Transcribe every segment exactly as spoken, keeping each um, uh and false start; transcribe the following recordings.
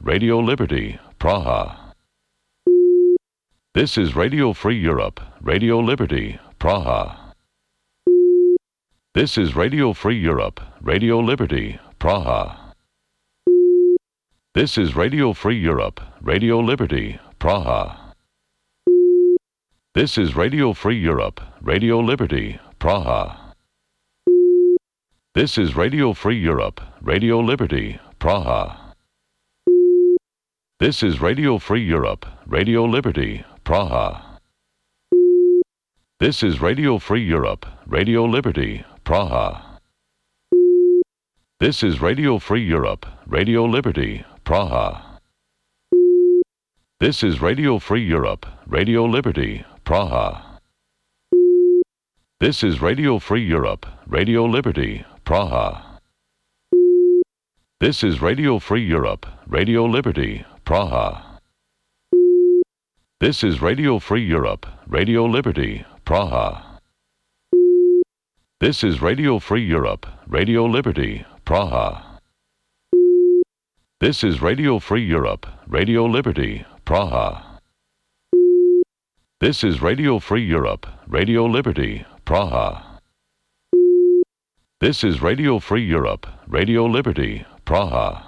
Radio Liberty, Praha. This is Radio Free Europe, Radio Liberty, Praha. This is Radio Free Europe, Radio Liberty, Praha. This is Radio Free Europe, Radio Liberty, Praha. This is Radio Free Europe, Radio Liberty, Praha. This is Radio Free Europe, Radio Liberty, Praha. This is Radio Free Europe, Radio Liberty, Praha. This is Radio Free Europe, Radio Liberty, Praha. This is Radio Free Europe, Radio Liberty, Praha. This is Radio Free Europe, Radio Liberty, Praha. This is Radio Free Europe, Radio Liberty, Praha. This is Radio Free Europe, Radio Liberty, Praha. This is Radio Free Europe, Radio Liberty, Praha. This is Radio Free Europe, Radio Liberty, Praha. This is Radio Free Europe, Radio Liberty, Praha. This is Radio Free Europe, Radio Liberty, Praha. This is Radio Free Europe, Radio Liberty, Praha.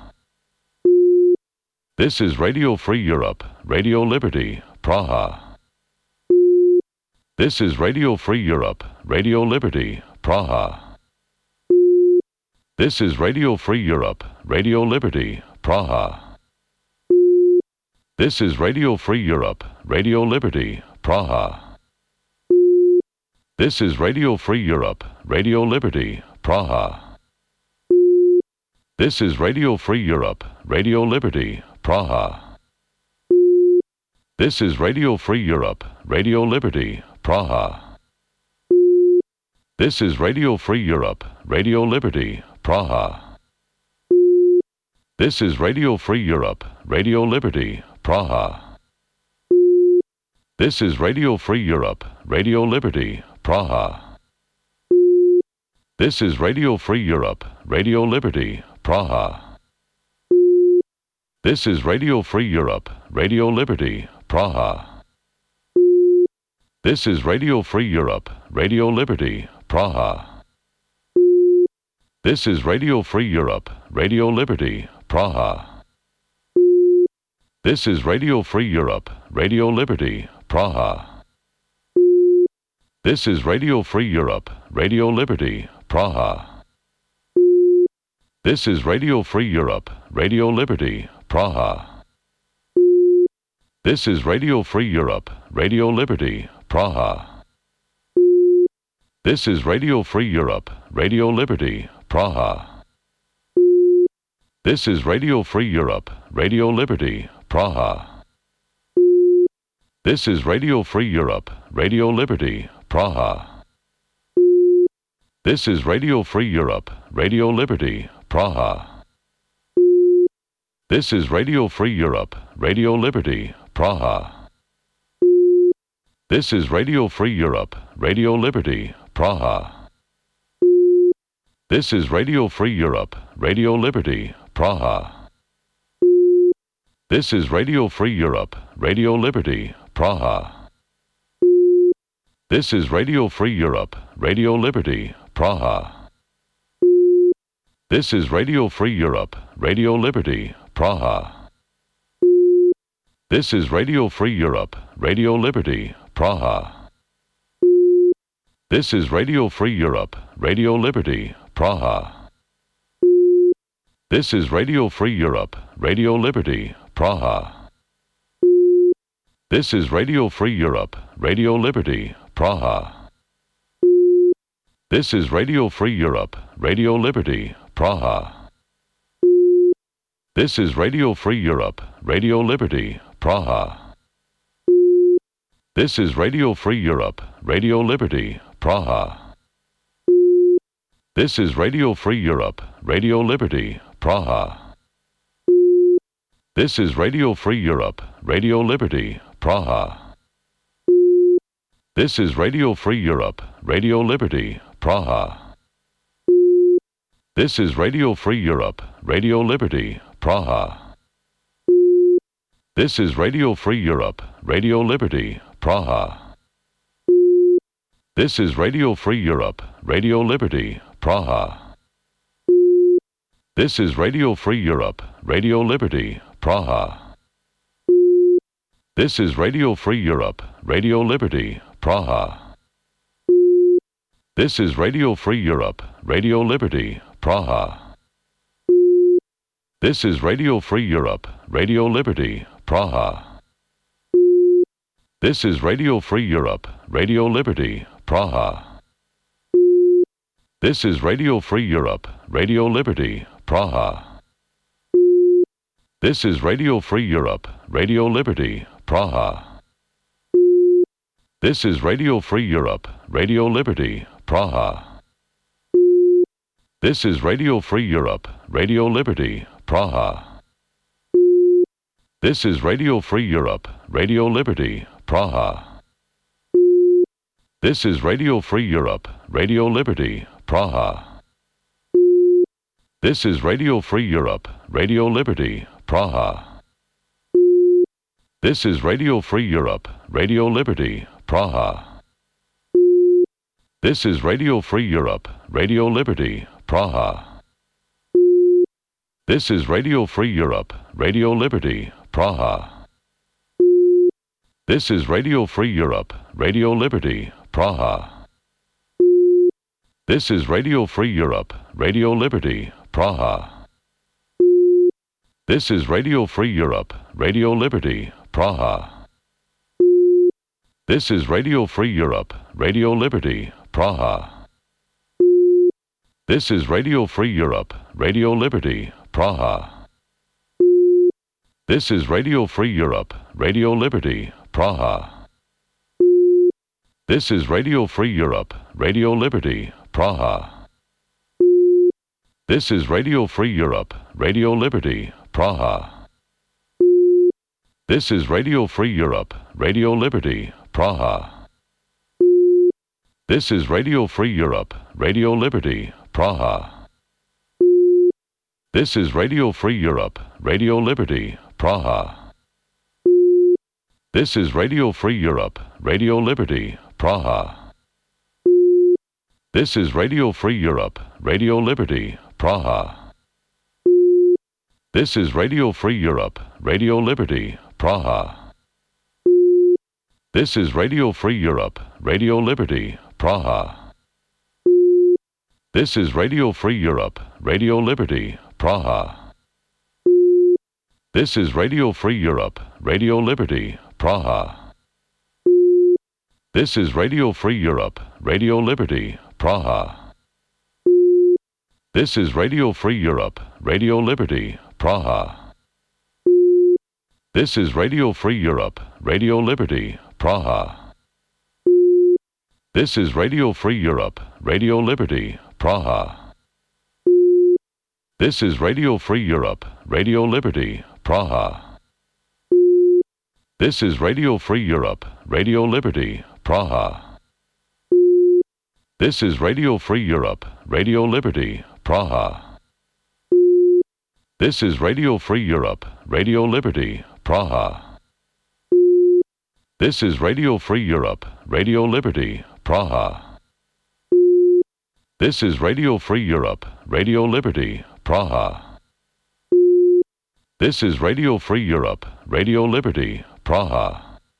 This is Radio Free Europe, Radio Liberty, Praha. This is Radio Free Europe, Radio Liberty, Praha. This is Radio Free Europe, Radio Liberty, Praha. This is Radio Free Europe, Radio Liberty, Praha. This is Radio Free Europe, Radio Liberty, Praha. This is Radio Free Europe, Radio Liberty, Praha. This is Radio Free Europe, Radio Liberty, Praha. This is Radio Free Europe, Radio Liberty, Praha. This is Radio Free Europe, Radio Liberty, Praha. This is Radio Free Europe, Radio Liberty, Praha. This is Radio Free Europe, Radio Liberty, Praha. This is Radio Free Europe, Radio Liberty, Praha. This is Radio Free Europe, Radio Liberty, Praha. This is Radio Free Europe, Radio Liberty, Praha. This is Radio Free Europe, Radio Liberty, Praha. This is Radio Free Europe, Radio Liberty, Praha. This is Radio Free Europe, Radio Liberty, Praha. This is Radio Free Europe, Radio Liberty, Praha. This is Radio Free Europe, Radio Liberty, Praha. This is Radio Free Europe, Radio Liberty, Praha. This is Radio Free Europe, Radio Liberty, Praha. This is Radio Free Europe, Radio Liberty, Praha. This is Radio Free Europe, Radio Liberty, Praha. This is Radio Free Europe, Radio Liberty, Praha. This is Radio Free Europe, Radio Liberty, Praha. This is Radio Free Europe, Radio Liberty, Praha. This is Radio Free Europe, Radio Liberty, Praha. This is Radio Free Europe, Radio Liberty, Praha. This is Radio Free Europe, Radio Liberty, Praha. This is Radio Free Europe, Radio Liberty, Praha. This is Radio Free Europe, Radio Liberty, Praha. This is Radio Free Europe, Radio Liberty, Praha. This is Radio Free Europe, Radio Liberty, Praha. This is Radio Free Europe, Radio Liberty, Praha. This is Radio Free Europe, Radio Liberty, Praha. This is Radio Free Europe, Radio Liberty, Praha. This is Radio Free Europe, Radio Liberty, Praha. This is Radio Free Europe, Radio Liberty, Praha. This is Radio Free Europe, Radio Liberty, Praha. This is Radio Free Europe, Radio Liberty, Praha. This is Radio Free Europe, Radio Liberty, Praha. This is Radio Free Europe, Radio Liberty, Praha. This is Radio Free Europe, Radio Liberty, Praha. This is Radio Free Europe, Radio Liberty, Praha. This is Radio Free Europe, Radio Liberty, Praha. This is Radio Free Europe, Radio Liberty, Praha. This is Radio Free Europe, Radio Liberty, Praha. This is Radio Free Europe, Radio Liberty, Praha. This is Radio Free Europe, Radio Liberty, Praha. This is Radio Free Europe, Radio Liberty, Praha. This is Radio Free Europe, Radio Liberty, Praha. This is Radio Free Europe, Radio Liberty, Praha. This is Radio Free Europe, Radio Liberty, Praha. This is Radio Free Europe, Radio Liberty, Praha. This is Radio Free Europe, Radio Liberty, Praha. This is Radio Free Europe, Radio Liberty, Praha. This is Radio Free Europe, Radio Liberty, Praha. This is Radio Free Europe, Radio Liberty, Praha. This is Radio Free Europe, Radio Liberty, Praha. This is Radio Free Europe, Radio Liberty, Praha. This is Radio Free Europe, Radio Liberty, Praha. This is Radio Free Europe, Radio Liberty, Praha. This is Radio Free Europe, Radio Liberty, Praha. This is Radio Free Europe, Radio Liberty, Praha. This is Radio Free Europe, Radio Liberty, Praha. This is Radio Free Europe, Radio Liberty, Praha. This is Radio Free Europe, Radio Liberty, Praha. This is Radio Free Europe, Radio Liberty, Praha. This is Radio Free Europe, Radio Liberty, Praha. This is Radio Free Europe, Radio Liberty, Praha. This is Radio Free Europe, Radio Liberty, Praha. This is Radio Free Europe, Radio Liberty, Praha. This is Radio Free Europe, Radio Liberty, Praha. This is Radio Free Europe, Radio Liberty, Praha. This is Radio Free Europe, Radio Liberty, Praha. This is Radio Free Europe, Radio Liberty, Praha. This is Radio Free Europe, Radio Liberty, Praha. This is Radio Free Europe, Radio Liberty, Praha. This is Radio Free Europe, Radio Liberty, Praha. This is Radio Free Europe, Radio Liberty, Praha. This is Radio Free Europe, Radio Liberty, Praha. This is Radio Free Europe, Radio Liberty, Praha. This is Radio Free Europe, Radio Liberty, Praha. This is Radio Free Europe, Radio Liberty, Praha.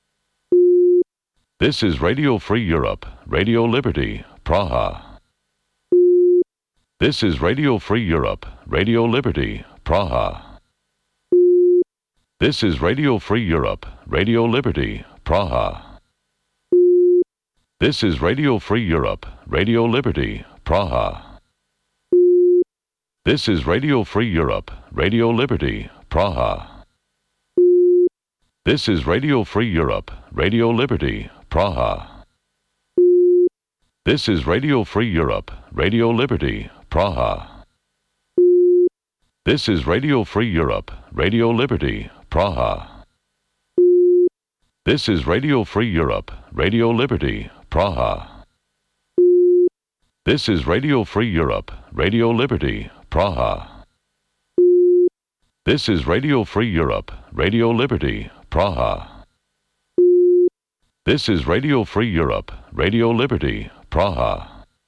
This is Radio Free Europe, Radio Liberty, Praha. This is Radio Free Europe, Radio Liberty, Praha. This is Radio Free Europe, Radio Liberty, Praha. This is Radio Free Europe, Radio Liberty, Praha. This is Radio Free Europe, Radio Liberty, Praha. This is Radio Free Europe, Radio Liberty, Praha. This is Radio Free Europe, Radio Liberty, Praha. This is Radio Free Europe, Radio Liberty, Praha. This is Radio Free Europe, Radio Liberty, Praha. This is Radio Free Europe, Radio Liberty, Praha. This is Radio Free Europe, Radio Liberty, Praha. This is Radio Free Europe, Radio Liberty, Praha.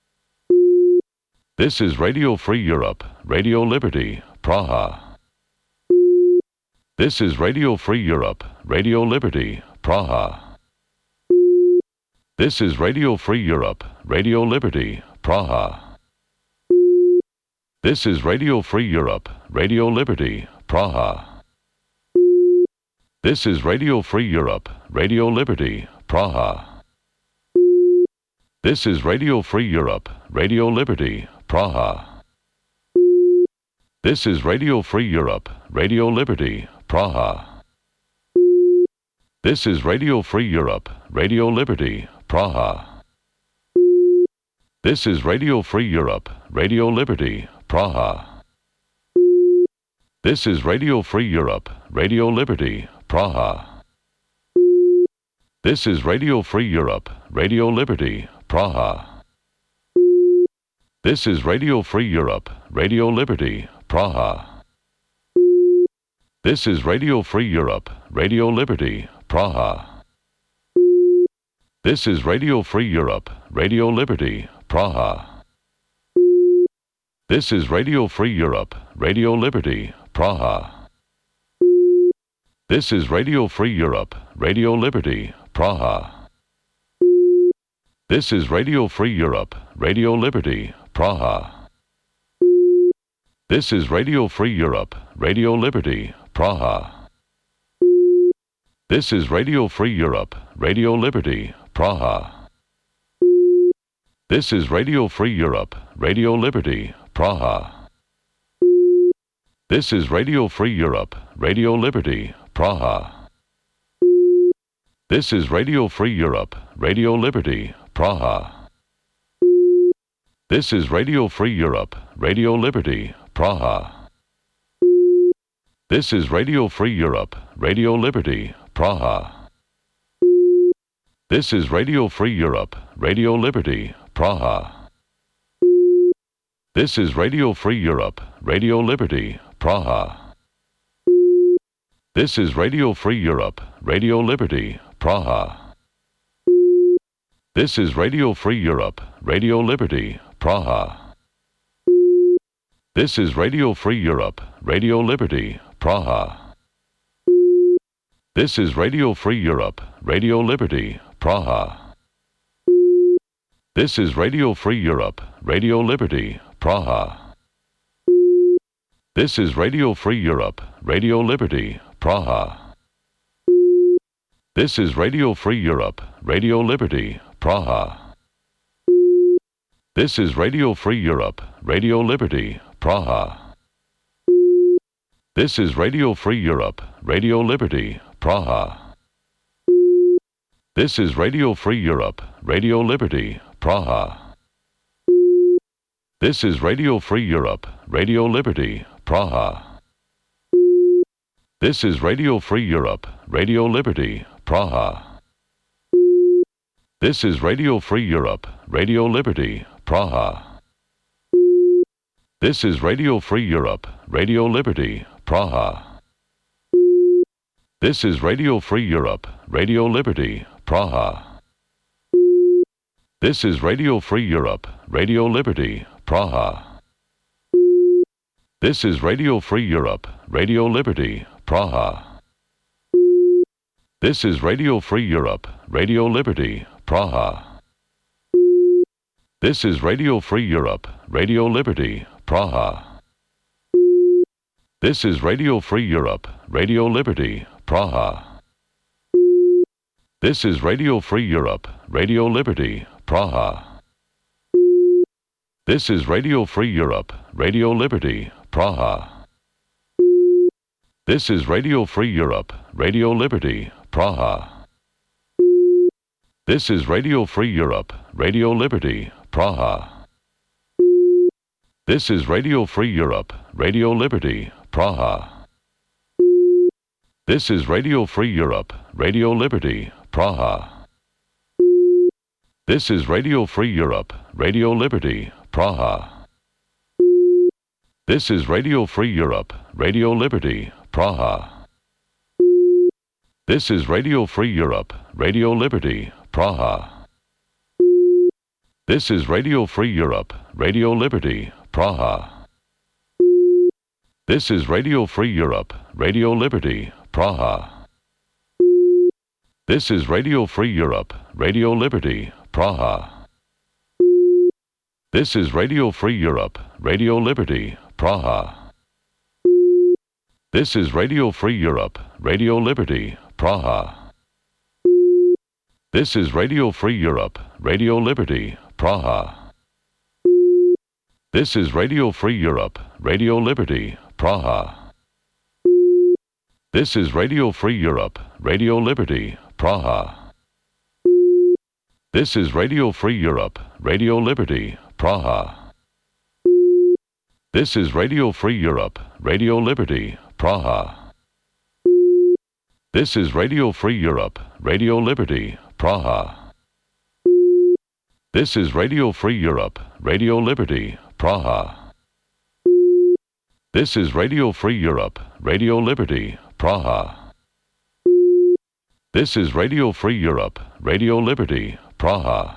This is Radio Free Europe, Radio Liberty, Praha. This is Radio Free Europe, Radio Liberty, Praha. This is Radio Free Europe, Radio Liberty, Praha. This is Radio Free Europe, Radio Liberty, Praha. This is Radio Free Europe, Radio Liberty, Praha. This is Radio Free Europe, Radio Liberty, Praha. This is Radio Free Europe, Radio Liberty, Praha. This is Radio Free Europe, Radio Liberty, Praha. This is Radio Free Europe, Radio Liberty, Praha. This is Radio Free Europe, Radio Liberty, Praha. This is Radio Free Europe, Radio Liberty, Praha. This is Radio Free Europe, Radio Liberty, Praha. This is Radio Free Europe, Radio Liberty, Praha. This is Radio Free Europe, Radio Liberty, Praha. This is Radio Free Europe, Radio Liberty, Praha. This is Radio Free Europe, Radio Liberty, Praha. This is Radio Free Europe, Radio Liberty, Praha. This is Radio Free Europe, Radio Liberty, Praha. This is Radio Free Europe, Radio Liberty, Praha. This is Radio Free Europe, Radio Liberty, Praha. This is Radio Free Europe, Radio Liberty, Praha. This is Radio Free Europe, Radio Liberty, Praha. This is Radio Free Europe, Radio Liberty, Praha. This is Radio Free Europe, Radio Liberty, Praha. This is Radio Free Europe, Radio Liberty, Praha. This is Radio Free Europe, Radio Liberty, Praha. This is Radio Free Europe, Radio Liberty, Praha. This is Radio Free Europe, Radio Liberty, Praha. This is Radio Free Europe, Radio Liberty, Praha. This is Radio Free Europe, Radio Liberty, Praha. This is Radio Free Europe, Radio Liberty, Praha. This is Radio Free Europe, Radio Liberty, Praha. This is Radio Free Europe, Radio Liberty, Praha. This is Radio Free Europe, Radio Liberty, Praha. This is Radio Free Europe, Radio Liberty, Praha. This is Radio Free Europe, Radio Liberty, Praha. This is Radio Free Europe, Radio Liberty, Praha. This is Radio Free Europe, Radio Liberty, Praha. This is Radio Free Europe, Radio Liberty, Praha. This is Radio Free Europe, Radio Liberty, Praha. This is Radio Free Europe, Radio Liberty, Praha. This is Radio Free Europe, Radio Liberty, Praha. This is Radio Free Europe, Radio Liberty, Praha. This is Radio Free Europe, Radio Liberty, Praha. This is Radio Free Europe, Radio Liberty, Praha. This is Radio Free Europe, Radio Liberty, Praha. This is Radio Free Europe, Radio Liberty, Praha. This is Radio Free Europe, Radio Liberty, Praha. This is Radio Free Europe, Radio Liberty, Praha. This is Radio Free Europe, Radio Liberty, Praha. This is Radio Free Europe, Radio Liberty, Praha. This is Radio Free Europe, Radio Liberty, Praha. This is Radio Free Europe, Radio Liberty, Praha. This is Radio Free Europe, Radio Liberty, Praha. This is Radio Free Europe, Radio Liberty, Praha. This is Radio Free Europe, Radio Liberty, Praha. This is Radio Free Europe, Radio Liberty, Praha. This is Radio Free Europe, Radio Liberty, Praha. This is Radio Free Europe, Radio Liberty, Praha. This is Radio Free Europe, Radio Liberty, Praha. This is Radio Free Europe, Radio Liberty, Praha. This is Radio Free Europe, Radio Liberty, Praha. This is Radio Free Europe, Radio Liberty, Praha. This is Radio Free Europe, Radio Liberty, Praha. This is Radio Free Europe, Radio Liberty, Praha. This is Radio Free Europe, Radio Liberty, Praha. This is Radio Free Europe, Radio Liberty, Praha. This is Radio Free Europe, Radio Liberty, Praha. This is Radio Free Europe, Radio Liberty, Praha.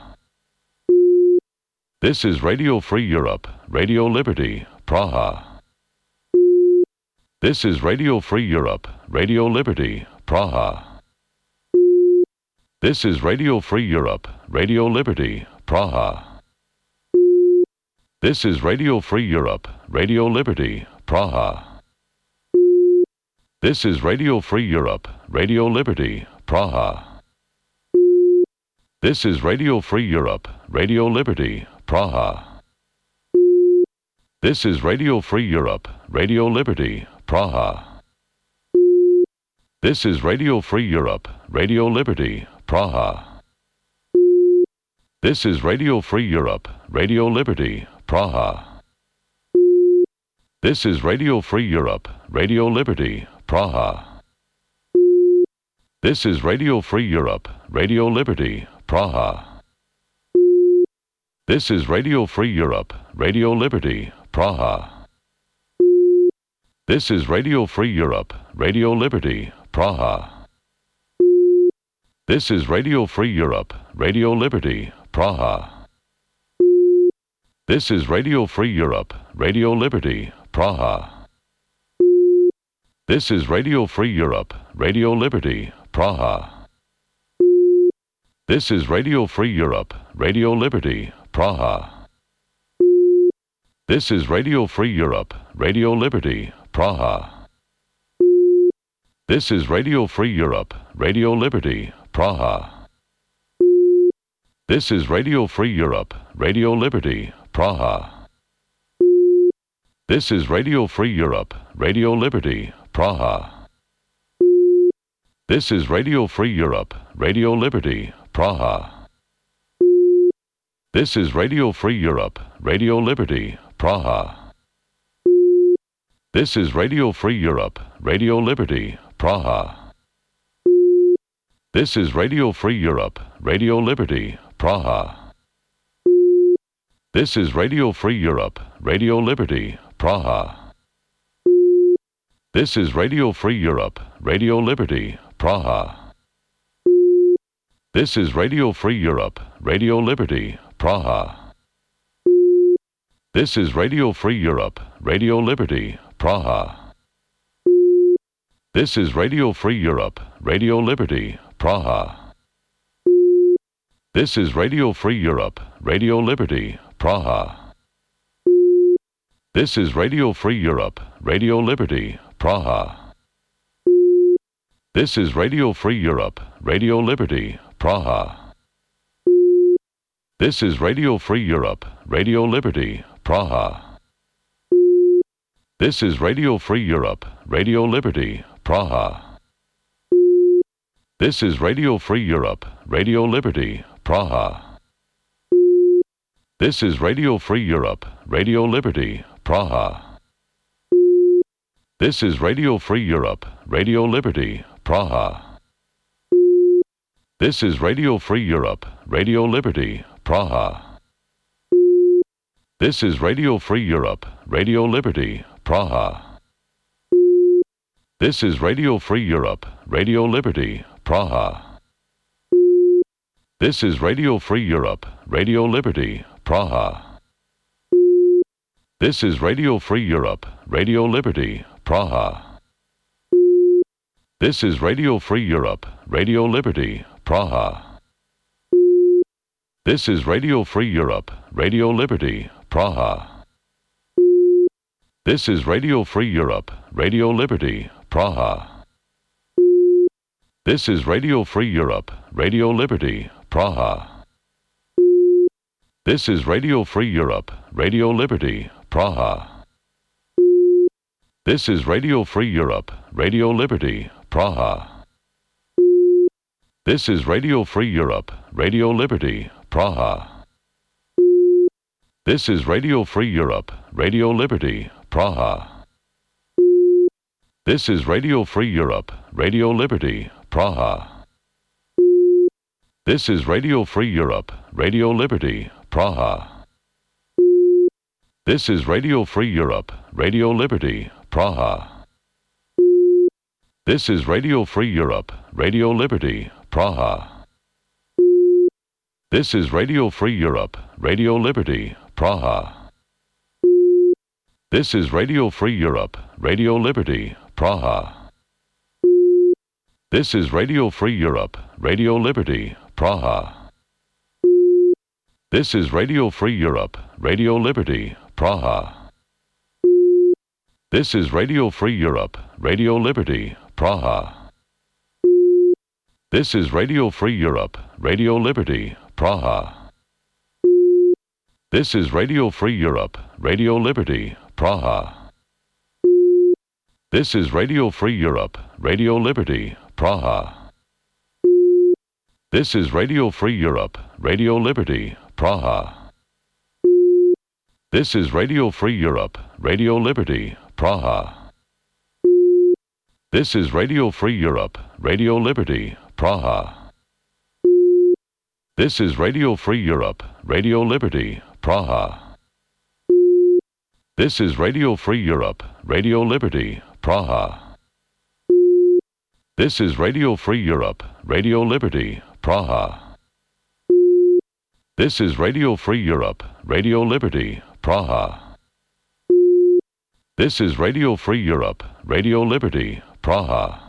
This is Radio Free Europe, Radio Liberty, Praha. This is Radio Free Europe, Radio Liberty, Praha. This is Radio Free Europe, Radio Liberty, Praha. This is Radio Free Europe, Radio Liberty, Praha. This is Radio Free Europe, Radio Liberty, Praha. This is Radio Free Europe, Radio Liberty, Praha. This is Radio Free Europe, Radio Liberty, Praha. This is Radio Free Europe, Radio Liberty, Praha. This is Radio Free Europe, Radio Liberty, Praha. This is Radio Free Europe, Radio Liberty, Praha. This is Radio Free Europe, Radio Liberty, Praha. This is Radio Free Europe, Radio Liberty, Praha. This is Radio Free Europe, Radio Liberty, Praha. This is Radio Free Europe, Radio Liberty, Praha. This is Radio Free Europe, Radio Liberty, Praha. This is Radio Free Europe, Radio Liberty, Praha. This is Radio Free Europe, Radio Liberty, Praha. This is Radio Free Europe, Radio Liberty, Praha. This is Radio Free Europe, Radio Liberty, Praha. This is Radio Free Europe, Radio Liberty, Praha. This is Radio Free Europe, Radio Liberty, Praha. This is Radio Free Europe, Radio Liberty, Praha. This is Radio Free Europe, Radio Liberty, Praha. This is Radio Free Europe, Radio Liberty, Praha. This is Radio Free Europe, Radio Liberty, Praha. This is Radio Free Europe, Radio Liberty, Praha. This is Radio Free Europe, Radio Liberty, Praha. This is Radio Free Europe, Radio Liberty, Praha. This is Radio Free Europe, Radio Liberty, Praha. This is Radio Free Europe, Radio Liberty, Praha. This is Radio Free Europe, Radio Liberty, Praha. This is Radio Free Europe, Radio Liberty, Praha. This is Radio Free Europe, Radio Liberty, Praha. This is Radio Free Europe, Radio Liberty, Praha. This is Radio Free Europe, Radio Liberty, Praha. This is Radio Free Europe, Radio Liberty, Praha. This is Radio Free Europe, Radio Liberty, Praha. This is Radio Free Europe, Radio Liberty, Praha. This is Radio Free Europe, Radio Liberty, Praha. This is Radio Free Europe, Radio Liberty, Praha. This is Radio Free Europe, Radio Liberty, Praha. This is Radio Free Europe, Radio Liberty, Praha. This is Radio Free Europe, Radio Liberty, Praha. This is Radio Free Europe, Radio Liberty, Praha. This is Radio Free Europe, Radio Liberty, Praha. This is Radio Free Europe, Radio Liberty, Praha. This is Radio Free Europe, Radio Liberty, Praha. This is Radio Free Europe, Radio Liberty, Praha. This is Radio Free Europe, Radio Liberty, Praha. This is Radio Free Europe, Radio Liberty, Praha. This is Radio Free Europe, Radio Liberty, Praha. This is Radio Free Europe, Radio Liberty, Praha. This is Radio Free Europe, Radio Liberty, Praha. This is Radio Free Europe, Radio Liberty, Praha. This is Radio Free Europe, Radio Liberty, Praha. This is Radio Free Europe, Radio Liberty, Praha. This is Radio Free Europe, Radio Liberty, Praha. This is Radio Free Europe, Radio Liberty, Praha. This is Radio Free Europe, Radio Liberty, Praha. This is Radio Free Europe, Radio Liberty, Praha. This is Radio Free Europe, Radio Liberty, Praha. This is Radio Free Europe, Radio Liberty, Praha. This is Radio Free Europe, Radio Liberty, Praha. This is Radio Free Europe, Radio Liberty, Praha. This is Radio Free Europe, Radio Liberty, Praha. This is Radio Free Europe, Radio Liberty, Praha. This is Radio Free Europe, Radio Liberty, Praha. This is Radio Free Europe, Radio Liberty, Praha. This is Radio Free Europe, Radio Liberty, Praha. This is Radio Free Europe, Radio Liberty, Praha. This is Radio Free Europe, Radio Liberty, Praha.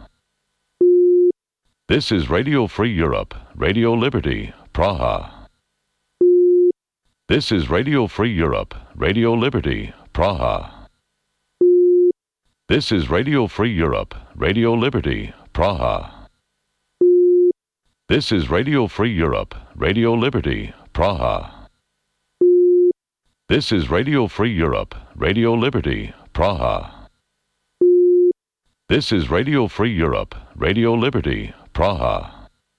This is Radio Free Europe, Radio Liberty, Praha. This is Radio Free Europe, Radio Liberty, Praha. This is Radio Free Europe, Radio Liberty, Praha. This is Radio Free Europe, Radio Liberty, Praha. This is Radio Free Europe, Radio Liberty, Praha. This is Radio Free Europe, Radio Liberty, Praha.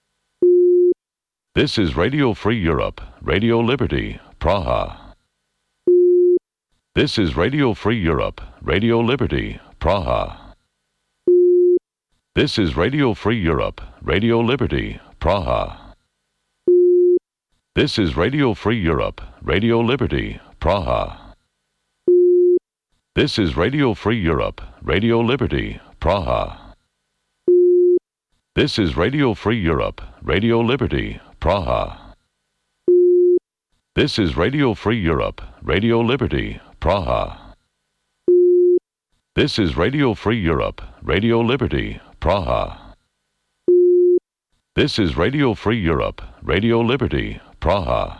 This is Radio Free Europe, Radio Liberty, Praha. This is Radio Free Europe, Radio Liberty, Praha. This is Radio Free Europe, Radio Liberty, Praha. This is Radio Free Europe, Radio Liberty, Praha. This is Radio Free Europe, Radio Liberty, Praha. This is Radio Free Europe, Radio Liberty, Praha. This is Radio Free Europe, Radio Liberty, Praha. This is Radio Free Europe, Radio Liberty, Praha. This is Radio Free Europe, Radio Liberty, Praha.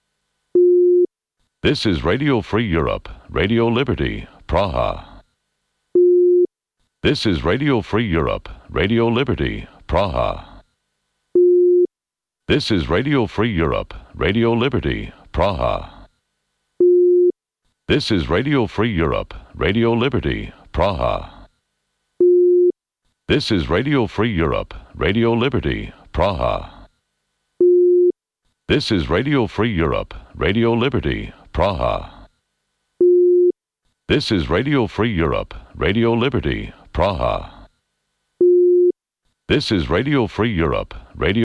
This is Radio Free Europe, Radio Liberty, Praha. This is Radio Free Europe, Radio Liberty, Praha. This is Radio Free Europe, Radio Liberty, Praha. This is Radio Free Europe, Radio Liberty, Praha. This is Radio Free Europe, Radio Liberty, Praha. This is Radio Free Europe, Radio Liberty, Praha. This is Radio Free Europe, Radio Liberty, Praha. This is Radio Free Europe, Radio